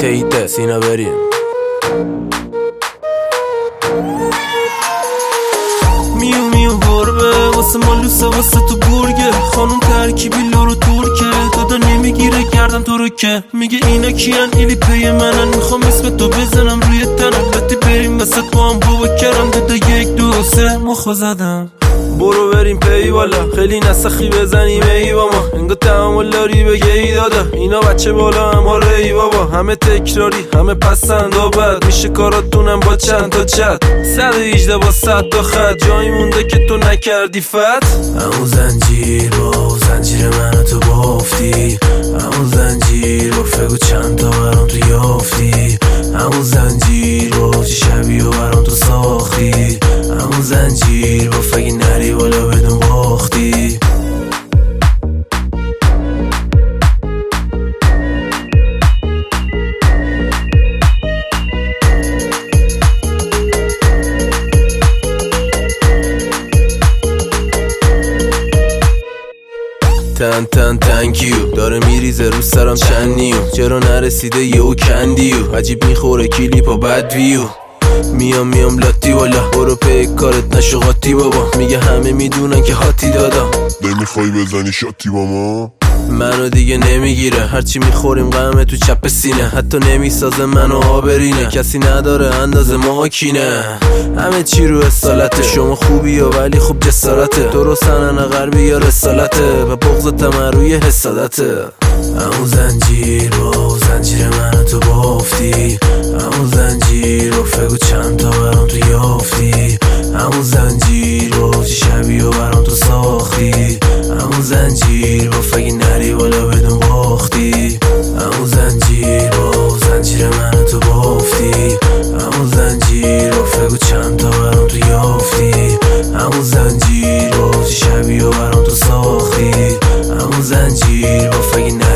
تیده سینا بریم. میو میو گربه واسه مالوسه واسه تو گرگه، خانوم ترکیبی لورو ترکه، دادا نمیگیره گردم تو رو که میگه اینا کیان ایلی پی منن، میخوام اسم تو بزنم روی تنم، لطی بریم وسط با هم بابا کرم، دادا 1 2 3 مخو زدم. برو بریم پی والا، خیلی نسخی بزنیم ای بابا، انگا تعامل داری بگه ای دادا، اینا بچه بالا هم حاله ای بابا، همه تکراری همه پسند و بد، میشه کاراتونم با چند تا چت، 118 با 100 تا خط، جایی مونده که تو نکردی فت. همون زنجیر با زنجیر منو تو بافتی، همون زنجیر با فگو چند تا برام تو یافتی، همون زنجیر با چی شبیه برام تو ساختی، همون زنجیر با فگی نری بالا بدون باختی. تن تن تنکیو داره میریزه رو سرم چندیو، چرا نرسیده یهو کندیو، عجیب میخوره کلیپا بد ویو، میام لاتی والا، برو پی کارت نشو قاطی بابا، میگه همه میدونن که هاتی دادا، نمیخوای بزنی شاتی با ما؟ منو دیگه نمیگیره، هرچی میخوریم غمه تو چپ سینه، حتی نمیسازه منو آبرینه، کسی نداره اندازه ما کینه، همه چی رو اصالته، شما خوبی و ولی خوب جسارته، درست سنن غربی یا رسالته، و بغضت من روی حسادته. همون زنجیر با زنجیر منو تو بافتی، همون زنجیر با فگو چند تا برام تو یافتی، همون زنجیر با چی شبیه برام تو ساختی، همون زنجیر با فگی نری بالا بدون باختی، همون زنجیر با زنجیر منو تو بافتی، همون زنجیر با فگو چند تا برام تو یافتی، همون زنجیر با چی شبیه برام تو ساختی، همون زنجیر با فگی نری